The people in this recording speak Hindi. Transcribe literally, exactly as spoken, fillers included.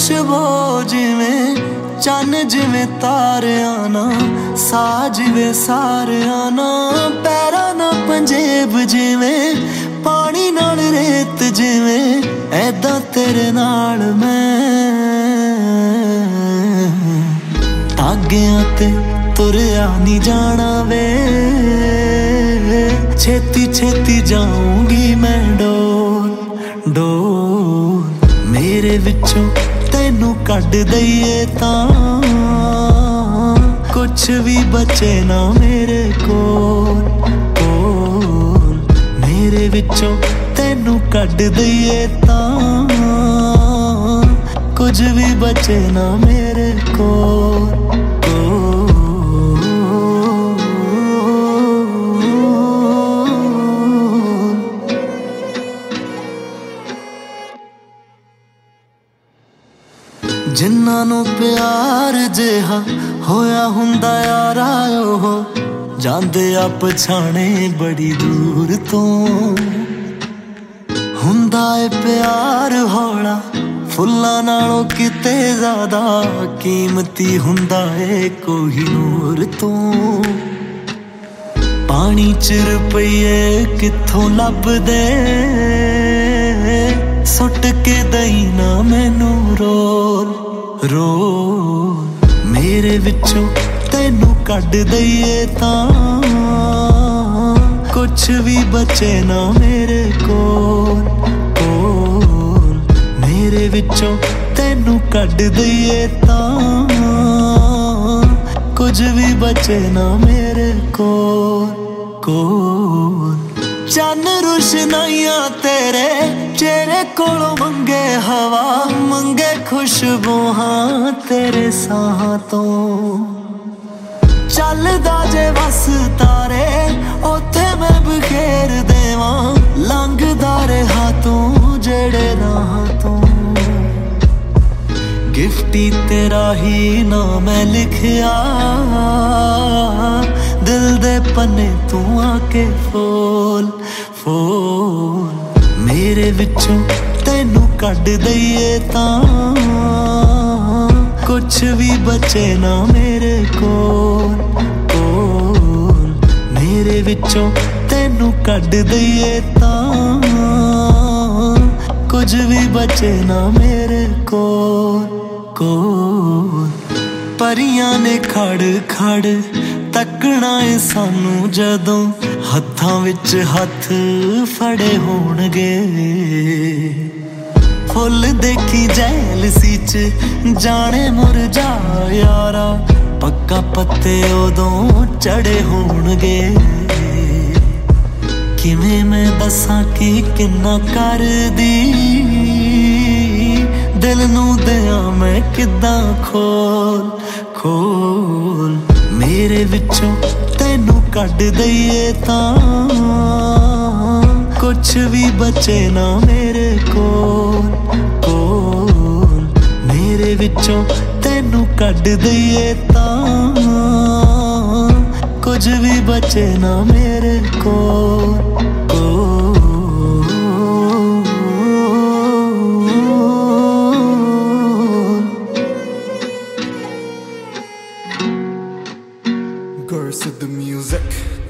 खुशबू जिवें चन जिवें तारियां ना साजिवे सारियां ना पैरां ना पंजेब जिवें पानी नाल रेत जिवें ऐदां तेरे नाल मैं धागियां ते तुरिया नहीं जाना वे छेती छेती जाऊंगी मैं डोल डोल मेरे विचों तैनू कढ दईए तां कुछ भी बचे ना मेरे कोल कोल मेरे विचों तैनू कढ दईए तां कुछ भी बचे ना मेरे कोल जिन्हां नूं प्यार जिहा होया हुंदा यारा ओह जांदे आ पछाणे बड़ी दूर तो हुंदा ए प्यार हौला फुल्लां नालों किते ज़्यादा कीमती हुंदा ए कोहिनूर तो पानी च रुपये कित्थों लभदे सुट के दई ना मैनू रोल रोल मेरे विचों तैनू कढ दईए तां कुछ भी बचे ना मेरे कोल कोल मेरे विचों तैनू कढ दईए तां कुछ भी बचे ना मेरे कोल कोल चन रुशनाइयां तेरे चेहरे कोलों मंगे हवा मंगे खुशबू हाँ तेरे साहां तो चलदा जे बस तारे ओथे मैं बखेर देवां लंघदा रहा तू जेड़े राह तो गिफ्टी तेरा ही ना मैं लिखिया दिल दे पन्ने तू आके फोल फोल मेरे विचों तैनू कढ दईए तां कुछ भी बचे ना मेरे कोल कोल मेरे विचों तैनू कढ दईए तां कुछ भी बचे ना मेरे कोल कोल परियां ने खड़ खड़ तकना है सानू जदों हत्थां विच हत्थ फड़े होणगे फुल देखी जैलसी च जाने मुरझा यारा पक्का पत्ते उदों चढ़े होणगे किवें मैं दसां कि किन्ना करदी दिल नू दियां मैं किद्दां खोल खोल मेरे विचों तैनू कढ दईए तां कुछ भी बचे ना मेरे कोल कोल मेरे विचों तैनू कढ दईए तां कुछ भी बचे ना मेरे कोल कोल Girls of the music.